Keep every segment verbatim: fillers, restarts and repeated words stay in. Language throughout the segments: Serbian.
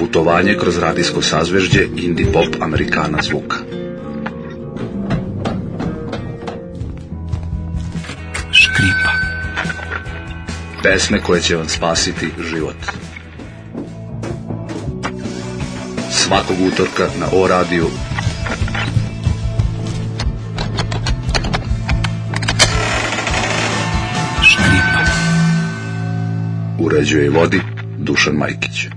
Putovanje kroz radijsko sazvežđe indie pop Amerikana zvuka. Škripa. Pesme koje će vam spasiti život. Svakog utorka na O radiju. Škripa. Uređuje i vodi Dušan Majkić.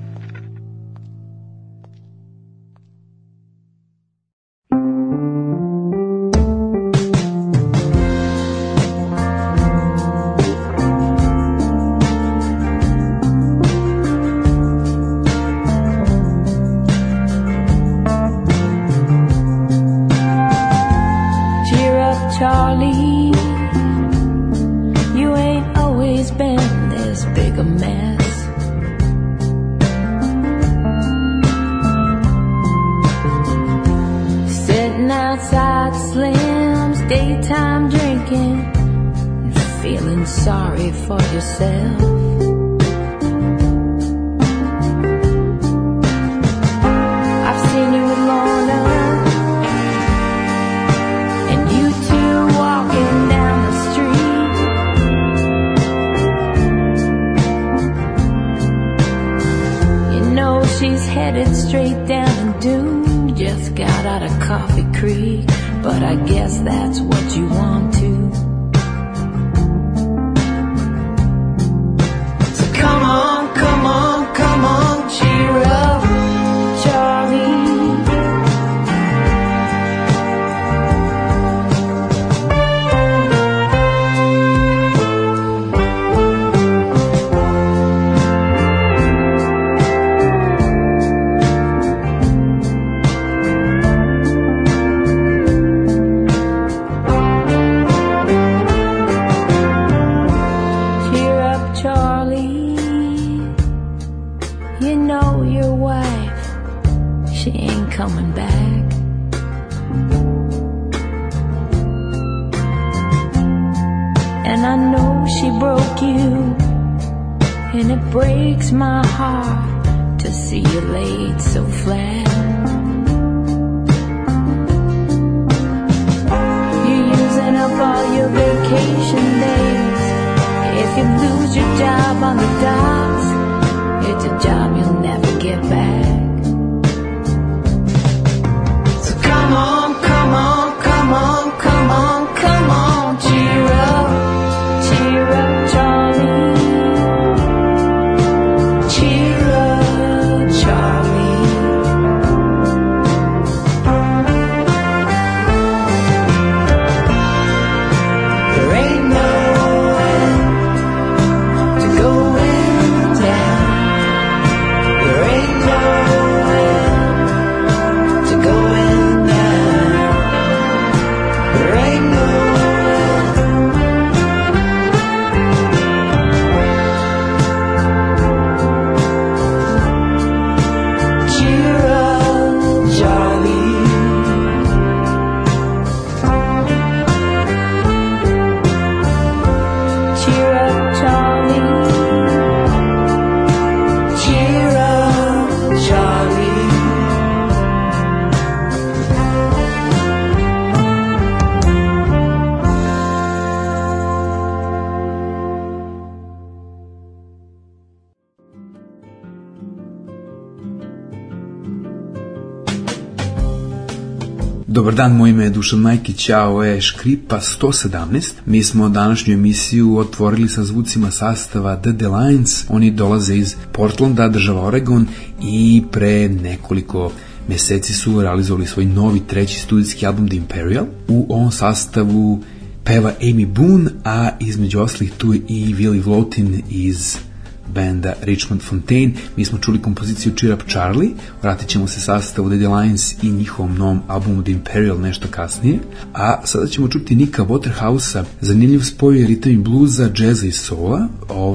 Dobar dan, moje ime je Dušan Majkić, a ovo je Škripa sto sedamnaest. Mi smo današnju emisiju otvorili sa zvucima sastava The Delines. Oni dolaze iz Portlanda, država Oregon, i pre nekoliko meseci su realizovali svoj novi treći studijski album The Imperial. U ovom sastavu peva Amy Boone, a između ostalih tu je i Willie Vlotin iz benda Richmond Fontaine. Mi smo čuli kompoziciju Cheer Up Charlie, vratit ćemo se sastavu The Delines i njihovom novom albumu The Imperial nešto kasnije, a sada ćemo čuti Nicka Waterhouse-a, zanimljiv spoj ritam i bluza, džeza i sola. Ovaj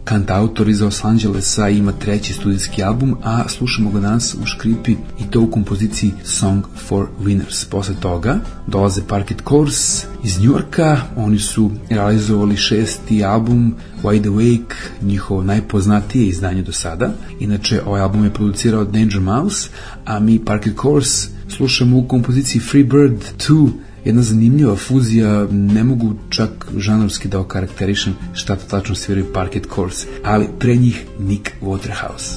kantautor iz Los Angelesa, ima treći studijski album, a slušamo ga danas u škripi i to u kompoziciji Song for Winners. Posle toga dolaze Parquet Course iz Njujorka, oni su realizovali šesti album Wide Awake, njihovo najpoznatije izdanje do sada. Inače, ovaj album je producirao Danger Mouse, a mi Parquet Course slušamo u kompoziciji Free Bird dva, jedna zanimljiva fuzija, ne mogu čak žanrovski da okarakterišem šta to tačno sviraju Parquet Course, ali pre njih Nick Waterhouse.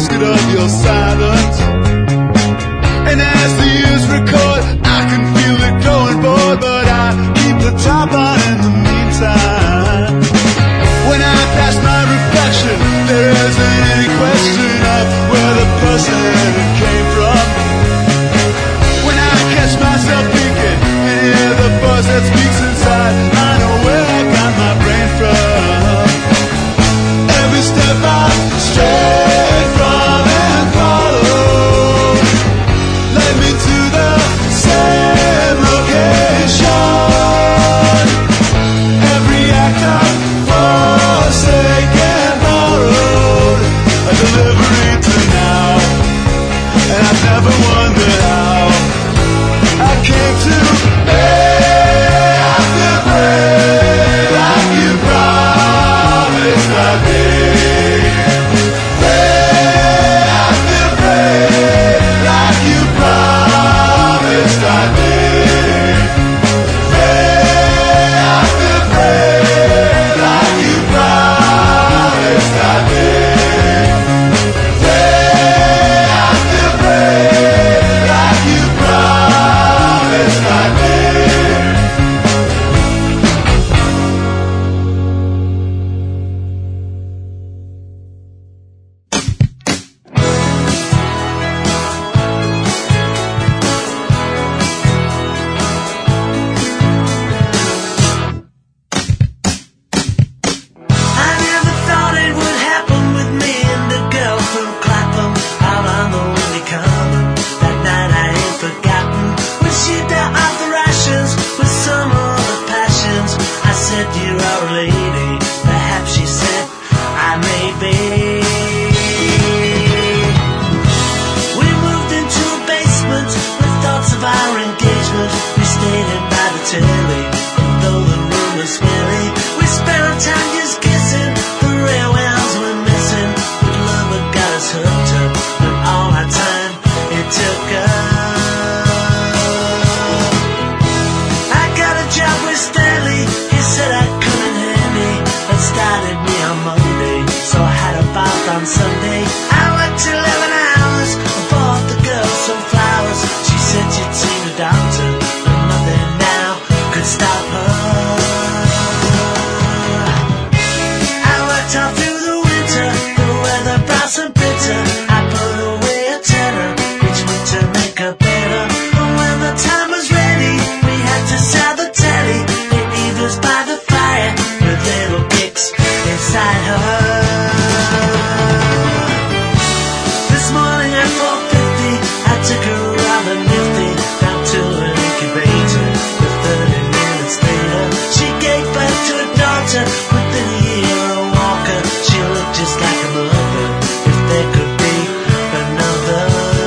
casket of your silence. And as the years record, I can feel it going, boy, but I keep the top on in the meantime. When I pass my reflection, there isn't any question of where the person came from. When I catch myself thinking and hear the buzz that speaks inside, I know where I got my brain from. Every step I strayed from and followed led me to the same location. Every act I forsaken, borrowed a delivery to now, and I've never wondered how I came to lay out the bread like you promised I did. Lay out the bread like you promised I did. Lay out the bread like you promised I did. Lay out the bread like you promised I did. I never thought it would happen with me and the girl from Clapham out on the windy common. That night I ain't forgotten when she dealt out the rations with some of the passions. I said, you are a lady. Perhaps she said, I may be. We moved into a basement with thoughts of our engagement. We stayed in by the telly, though the room was smelly. We spent our time just kissing. The railways were missing. But love had got us hooked up, and all our time it took up. I got a job with Stanley. He said I come in handy, and started me on Monday. So I had a bath on Sunday. I worked eleven hours, I bought the girl some flowers. She said she'd seen a doctor, and nothing now could stop her. I worked all through the winter, the weather brought some bitter. I put away a tenner each week to make her better. And when the time was ready, we had to sell the telly in Eva's by the fire with little kicks inside her. This morning at four fifty, I took her rather nifty down to an incubator. But thirty minutes later, she gave birth to a daughter. Within a year, a walker. She looked just like a mother, if there could be another.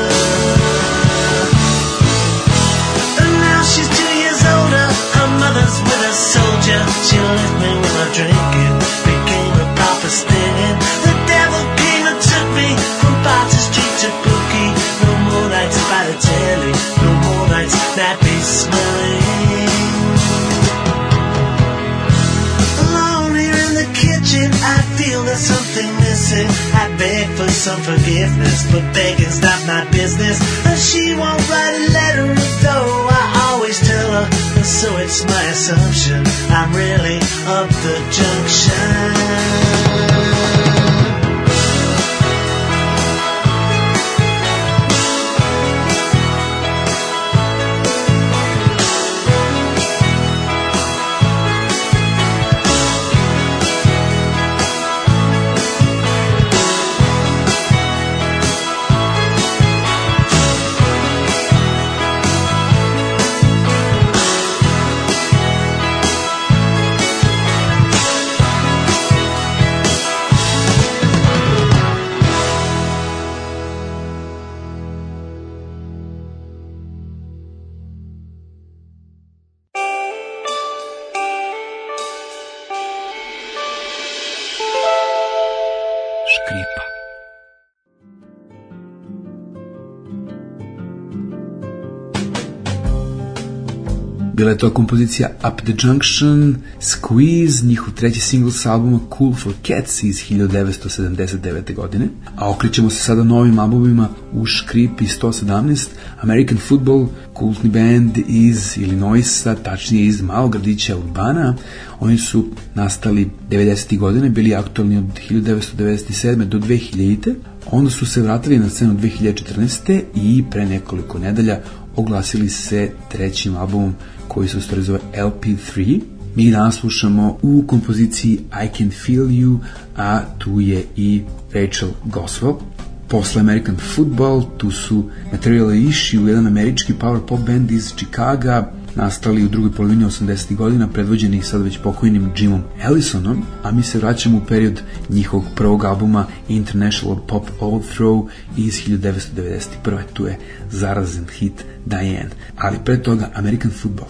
And now she's two years older. Her mother's with a soldier. She left me with my drinking, became a proper stinging. The devil came and took me from Barter Street to Bookie. No more nights by the telly, no more nights nappy smelling. Alone here in the kitchen, I feel there's something missing. I beg for some forgiveness, but begging's not my business. And she won't write a letter, though I always tell her. And so it's my assumption I'm really up the junction. bila je to kompozicija Up the Junction, Squeeze, njihov treći singl s albuma Cool for Cats iz hiljadu devetsto sedamdeset devete. godine, a okrećemo se sada novim albumima u škripi sto sedamnaest, American Football, kultni band iz Illinoisa, tačnije iz malog gradića Urbana. Oni su nastali devedesetih godine, bili aktualni od hiljadu devetsto devedeset sedme. do dve hiljadite. Onda su se vratili na scenu dve hiljade četrnaeste. i pre nekoliko nedelja oglasili se trećim albumom koji se u stvari zove L P tri. Mi danas slušamo u kompoziciji I Can Feel You, a tu je i Rachel Goswell. Posle American Football tu su Material Issue, jedan američki power pop band iz Chicaga, nastali u drugoj polovini osamdesetih godina, predvođeni sad već pokojnim Jimom Ellisonom, a mi se vraćamo u period njihovog prvog albuma International Pop Overthrow iz hiljadu devetsto devedeset prve. Tu je zarazan hit Diane, ali pre toga American Football.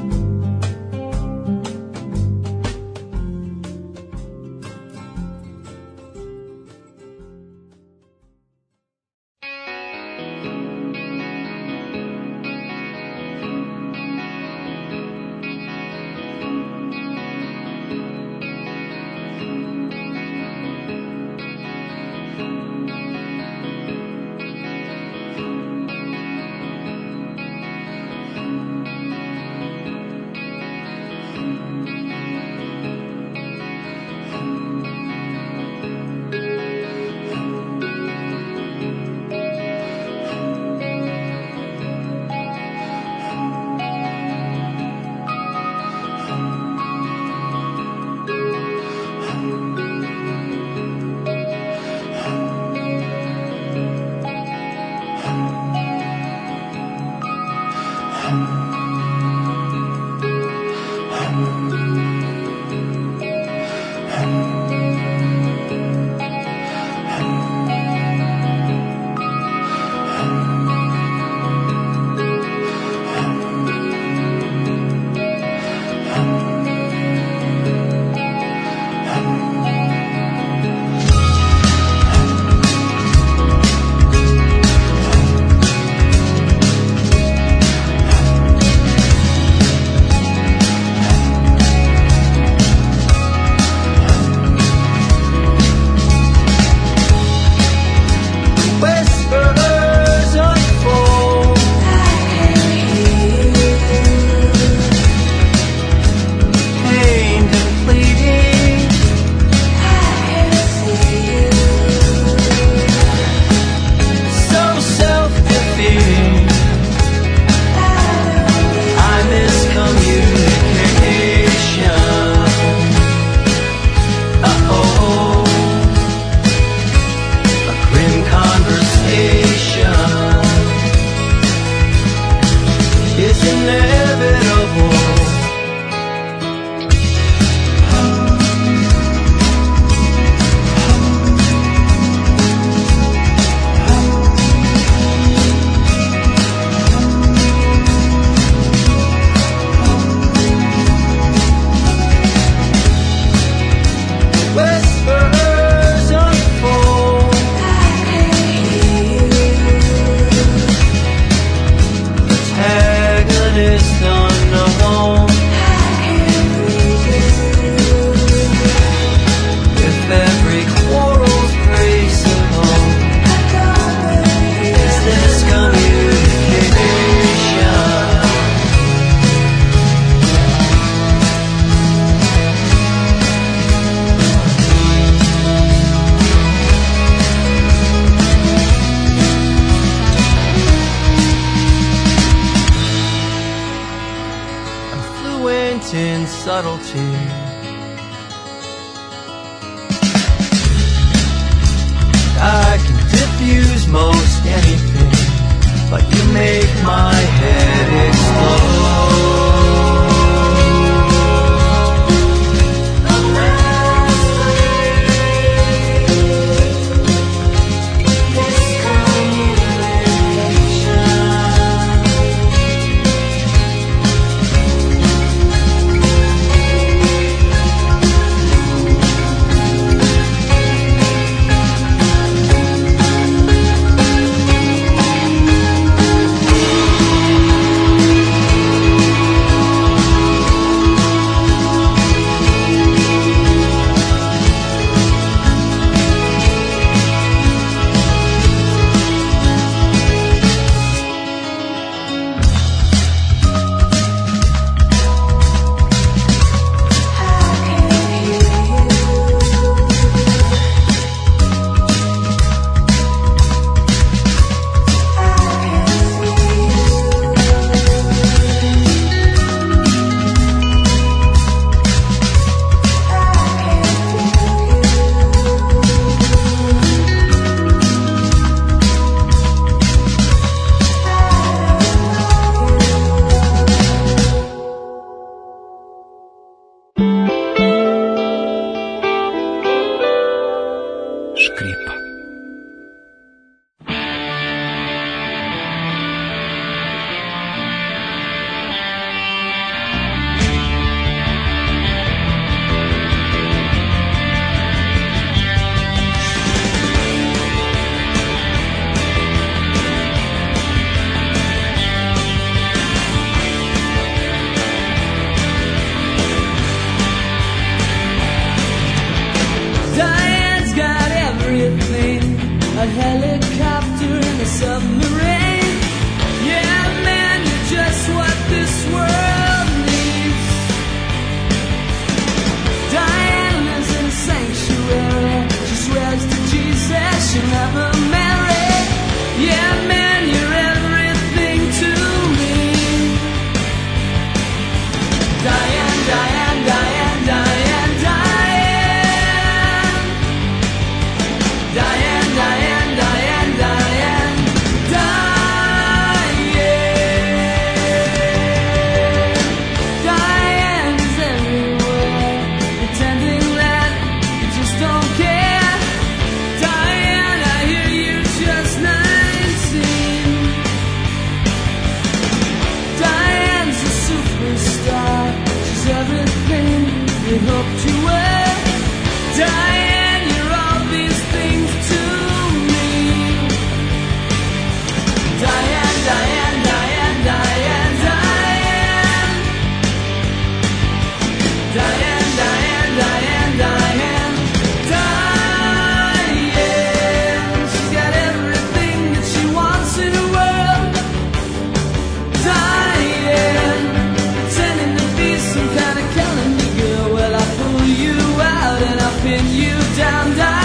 subtlety. I can diffuse most anything, but you make my head explode. a helicopter and a submarine. Yeah, man, you're just what this world needs. Diane lives in a sanctuary. She swears to Jesus she'll never marry. Yeah, man, you're everything to me. Diane, Diane, Diane, Diane, Diane. Diane, Diane, Diane, Diane, Diane. Diane is everywhere, pretending that you just don't care. Diane, I hear you just nineteen. Diane's a superstar. She's everything we hoped you were. Diane, you're all these things to me. Diane, Diane, Diane, Diane, Diane. Diane, Diane, Diane, Diane, Diane. She's got everything that she wants in the world. Diane, pretending to be some kind of calendar girl. Well, I pull you out and I pin you down, Diane.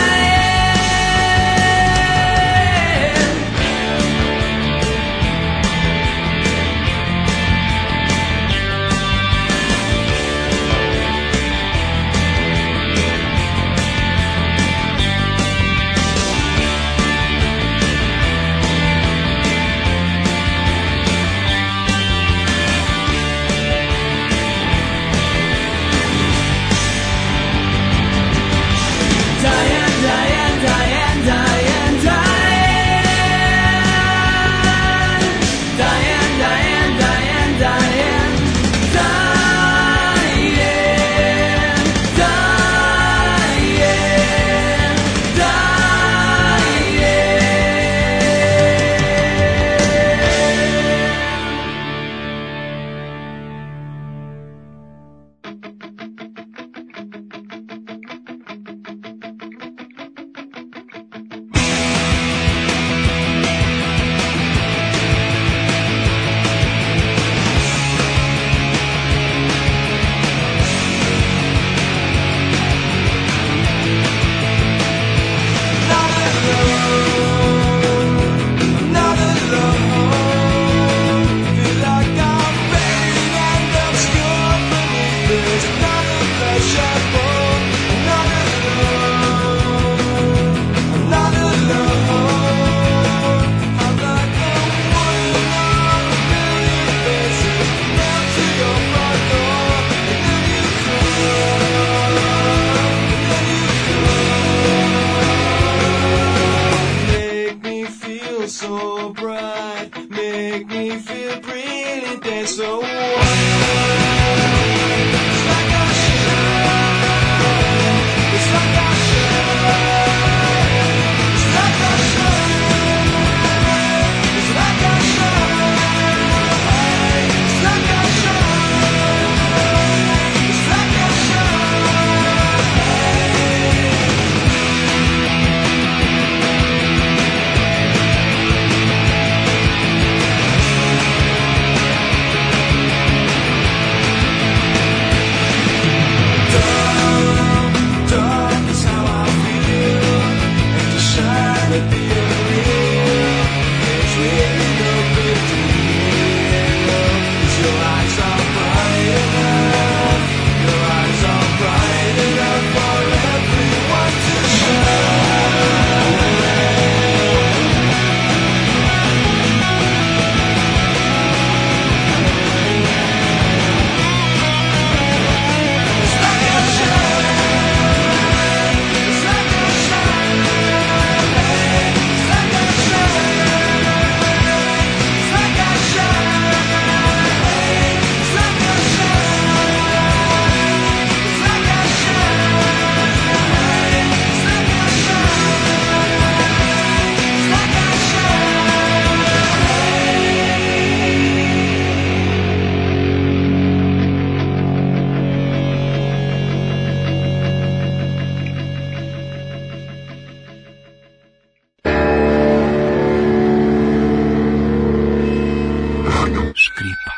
Diane, Diane, Diane, Diane, Diane. Diane, Diane, Diane, Diane, Diane. Make me feel so bright, make me feel pretty, dance so wild. It's like I shine, it's like I shine, it's like I shine, it's like I shine, it's like I shine, it's like I shine. škripa.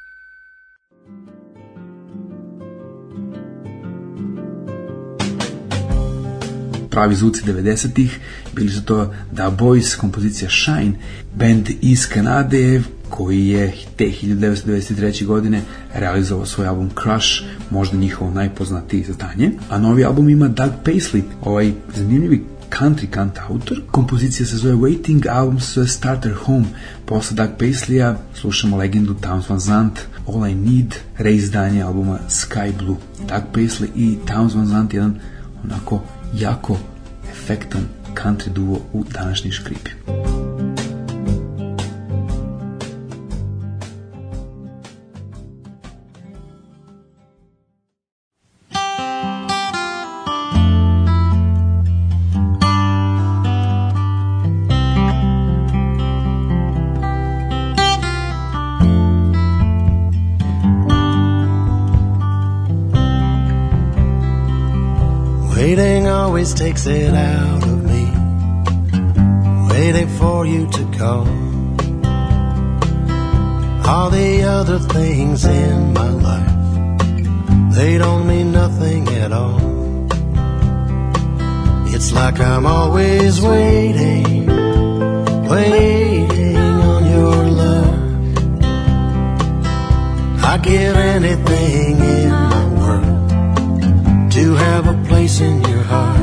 Pravi zvuci devedesetih bili su to Da Boys, kompozicija Shine, band iz Kanade koji je te hiljadu devetsto devedeset treće. godine realizovao svoj album Crush, možda njihovo najpoznatije izdanje, a novi album ima Doug Paisley, ovaj zanimljivi country kantautor. Kompozicija se zove Waiting, album se zove Starter Home. Posle Doug Paisleya slušamo legendu Townes Van Zandt, All I Need, reizdanje albuma Sky Blue. Doug Paisley i Townes Van Zandt, jedan onako jako efektan country duo u današnjoj škripi. Waiting always takes it out of me, waiting for you to call. All the other things in my life, they don't mean nothing at all. It's like I'm always waiting, waiting on your love. I'd give anything in my world to have a place in your heart.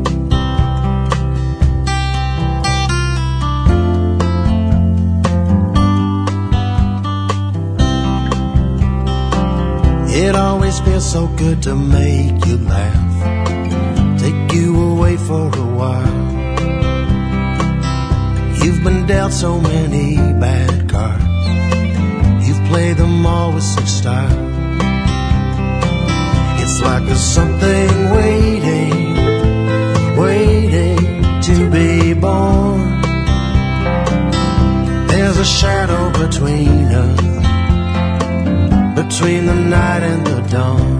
It always feels so good to make you laugh, take you away for a while. You've been dealt so many bad cards, you've played them all with such style. It's like there's something waiting, waiting to be born. There's a shadow between us, between the night and the dawn.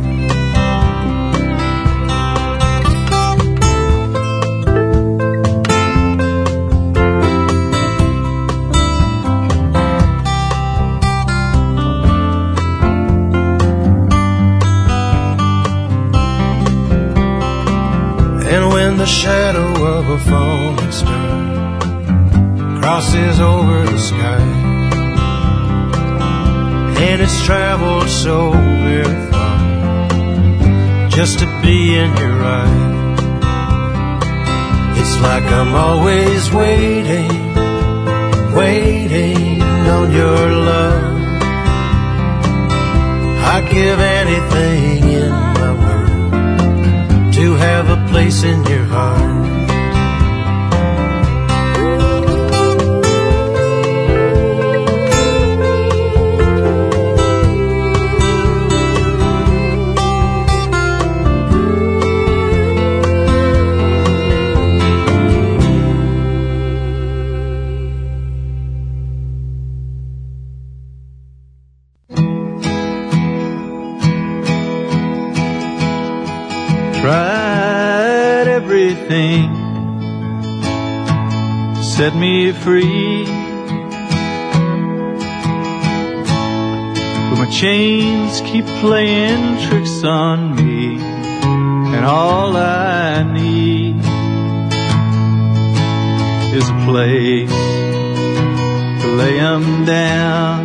And when the shadow of a falling star crosses over the sky, and it's traveled so very far just to be in your eyes, it's like I'm always waiting, waiting on your love. I'd give anything in my world to have a place in your heart. Tried everything to set me free, but my chains keep playing tricks on me, and all I need is a place to lay 'em down.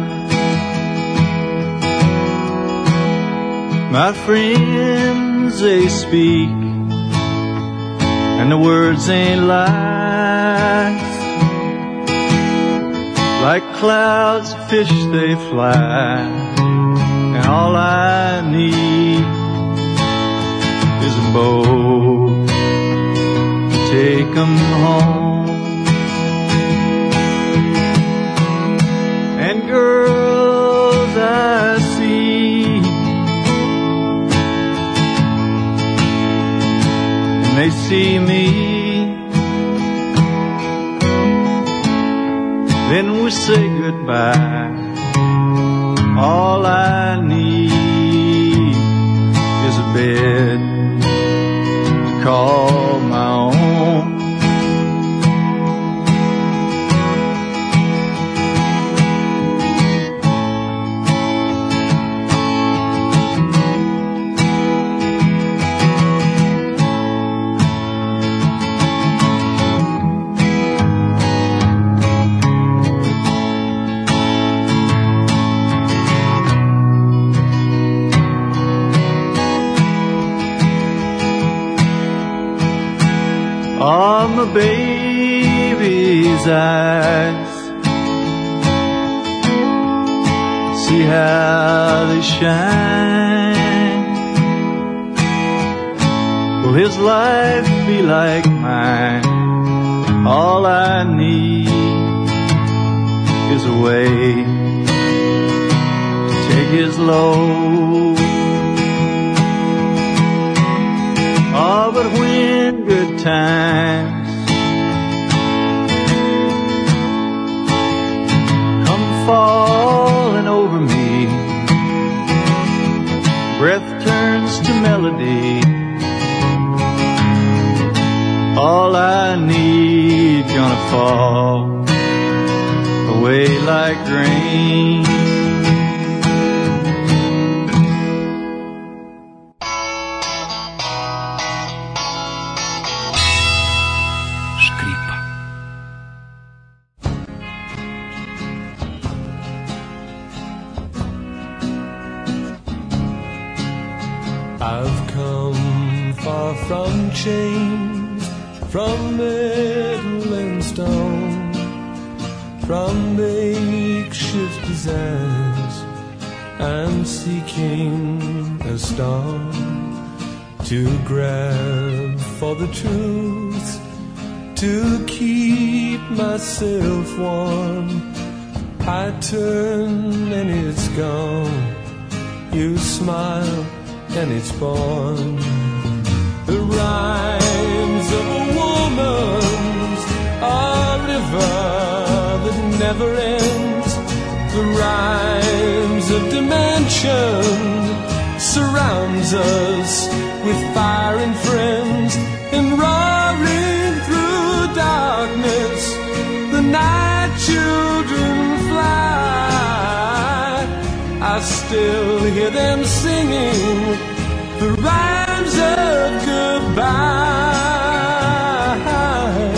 My friends, they speak, and the words ain't lies. Like clouds of fish they fly, and all I need is a boat to take 'em home. And girls I see, they see me, then we say goodbye. All I need is a bed to call my own. his eyes. See how they shine. Will his life be like mine? All I need is a way to take his load. Oh, but when good times come falling over me, breath turns to melody. All I need gonna fall away like rain. Škripa. I've come far from chains, from metal and stone, from makeshift designs. I'm seeking a star to grab for the truth, to keep myself warm. I turn and it's gone. You smile and it's born. The rhymes of a woman's a river that never ends. The rhymes of dimension surrounds us with fire and friends. And roaring through darkness, the night children fly. I still hear them singing the rhymes of goodbye.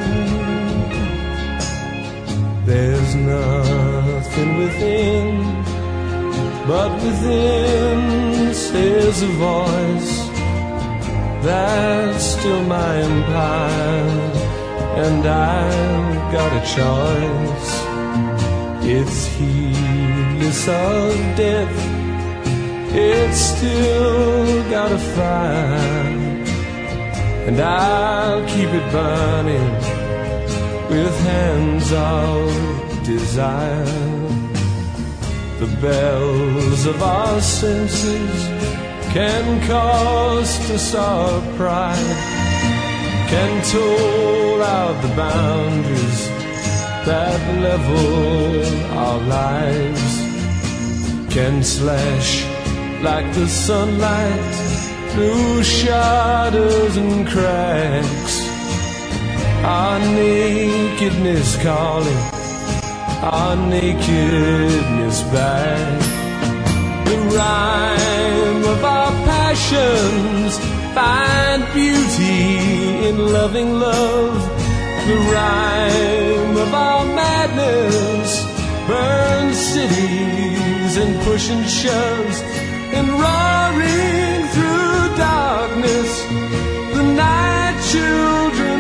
There's nothing within, but within says a voice, that's still my empire, and I've got a choice. It's heedless of death, it's still got a fire, and I'll keep it burning with hands of desire. The bells of our senses can cost us our pride, can toll out the boundaries that level our lives, can slash like the sunlight through shadows and cracks. Our nakedness calling, our nakedness back. The rhyme of our passions find beauty in loving love. The rhyme of our madness burns cities and push and shoves. And roaring through darkness, the night children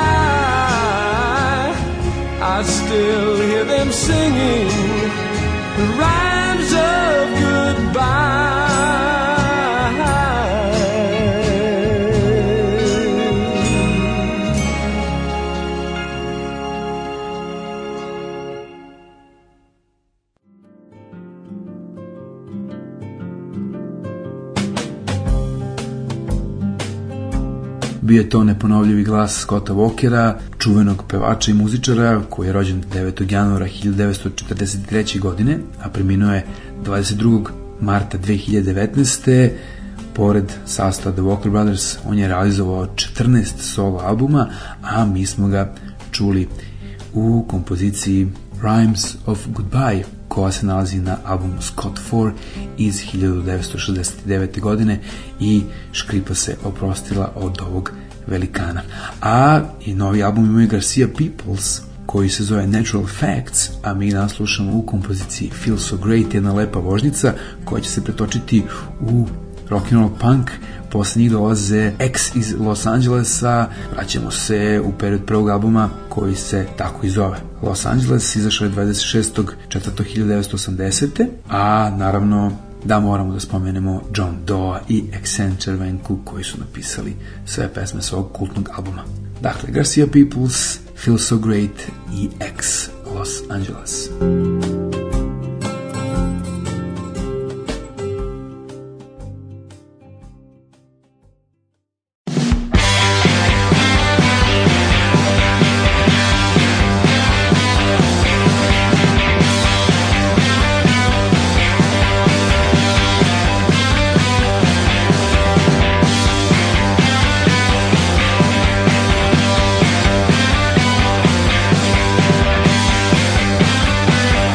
fly. I still hear them singing the rhymes of goodbye. Bio je to neponovljivi glas Scotta Walkera, čuvenog pevača i muzičara koji je rođen devetog januara hiljadu devetsto četrdeset treće. godine, a preminuo je dvadeset drugog marta dve hiljade devetnaeste. Pored sastava The Walker Brothers, on je realizovao četrnaest solo albuma, a mi smo ga čuli u kompoziciji Rhymes of Goodbye, koja se nalazi na albumu Scott four iz hiljadu devetsto šezdeset devete. godine i škripa se oprostila od ovog velikana. A i novi album imaju Garcia Peoples, koji se zove Natural Facts, a mi nas slušamo u kompoziciji Feel So Great, jedna lepa vožnica koja će se pretočiti u rock'n'roll punk. Posle njih dolaze X iz Los Angelesa. Vraćamo se u period prvog albuma koji se tako i zove Los Angeles, izašao je dvadeset šestog četvrtog hiljadu devetsto osamdesete. A naravno da moramo da spomenemo John Doe i Xen Červenku koji su napisali sve pesme s ovog kultnog albuma. Dakle, Garcia Peoples, Feel So Great i X, Los Angeles. Thank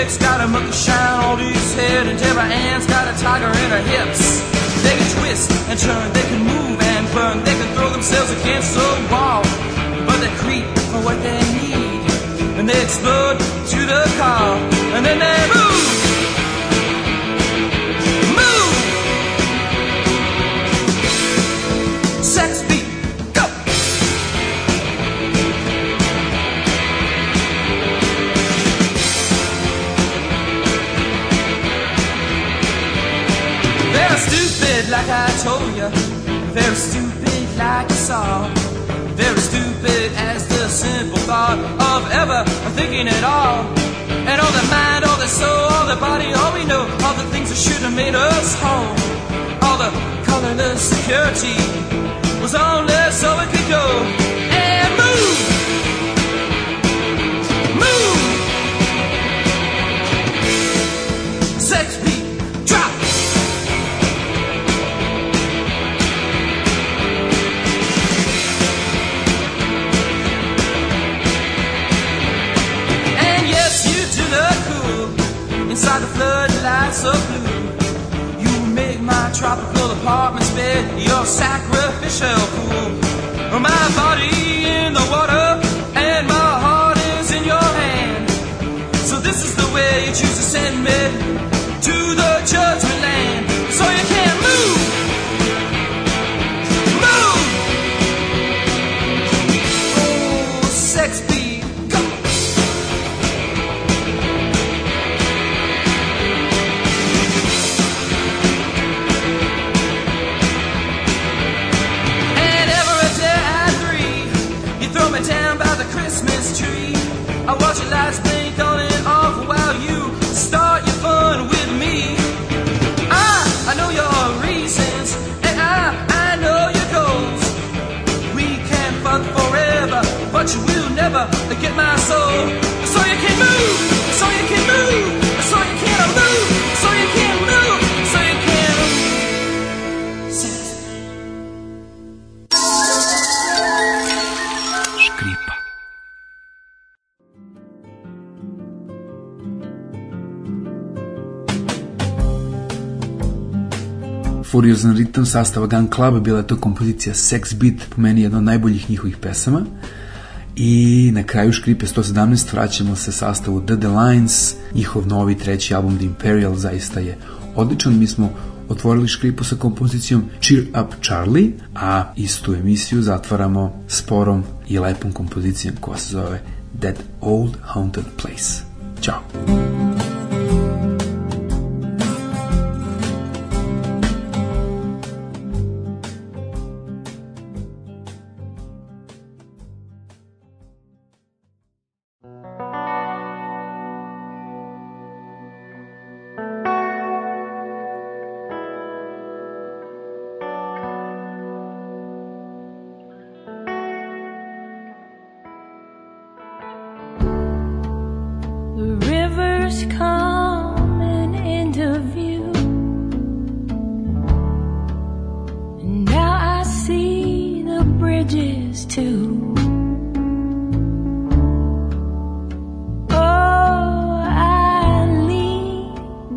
chick's got a monkey shine on his head, and every ant's got a tiger in her hips. They can twist and turn, they can move and burn, they can throw themselves against the wall, but they creep for what they need, and they explode to the car, and then they move, move. Sex beat, go. Very stupid, like I told you. Very stupid, like you saw. Very stupid as the simple thought of ever thinking at all. And all the mind, all the soul, all the body, all we know, all the things that should have made us whole. All the colorless security was only so it could go and move, move. Sex beat, drop. And yes, you do look cool inside the floodlights of blue. You make my tropical apartment bed your sacrificial pool. My body in the water and my heart is in your hand. So this is the way you choose to send me to the judgment land. So you can't move, move. Oh, sex beat, go. Down by the Christmas tree, I watch your lights blink on and off while you start your fun with me. I, I know your reasons, and I, I know your goals. We can fuck forever, but you will never get my soul. So you can move, so you can move, so you can move, so you can move, so you can move. Furiozan ritam sastava Gun Club, bila je to kompozicija Sex Beat, po meni jedna od najboljih njihovih pesama. I na kraju Škripe sto sedamnaest vraćamo se sastavu The Delines, njihov novi treći album The Imperial zaista je odličan. Mi smo otvorili Škripu sa kompozicijom Cheer Up Charlie, a istu emisiju zatvaramo sporom i lepom kompozicijom koja se zove That Old Haunted Place. Ćao! Coming into view, and now I see the bridges too. Oh, Eileen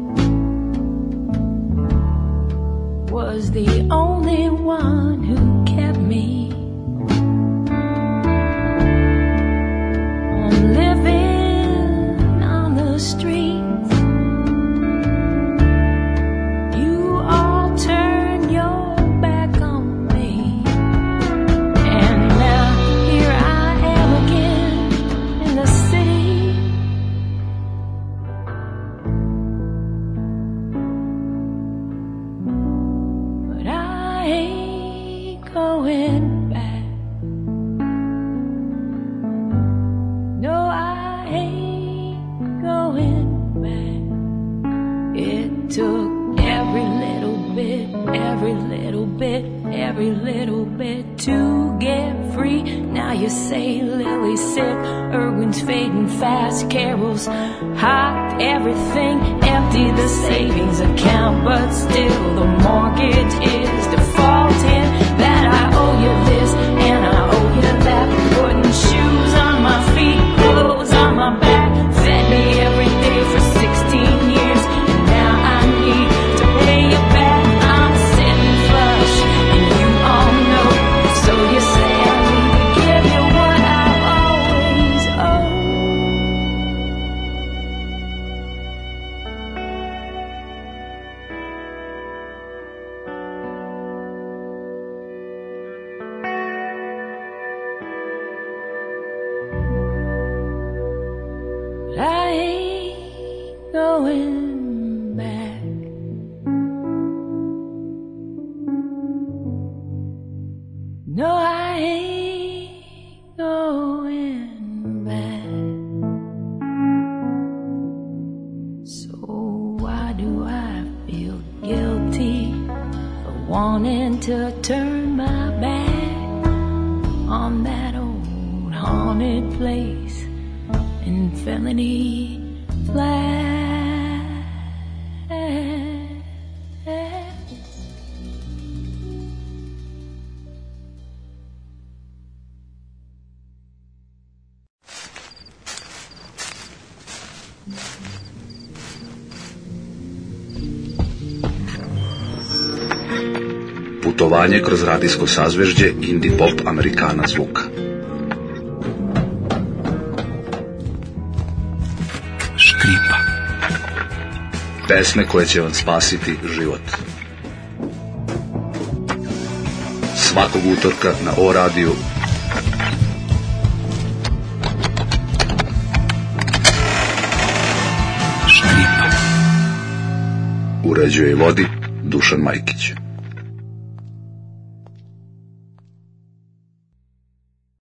was the only one who kept me from living on the street. Fast carols, hot everything, empty the savings account, but still the mortgage is defaulting. That I owe you this and I owe you that. Putting shoes on my feet, clothes on my back, fed me every day for six No, I ain't going back. So why do I feel guilty for wanting to turn my back on that old haunted place in Felony Flat? Putovanje kroz radijsko sazvežđe indie pop Amerikana zvuka. Škripa. Pesme koje će vam spasiti život. Svakog utorka na O radiju. Škripa. Uređuje i vodi Dušan Majkić.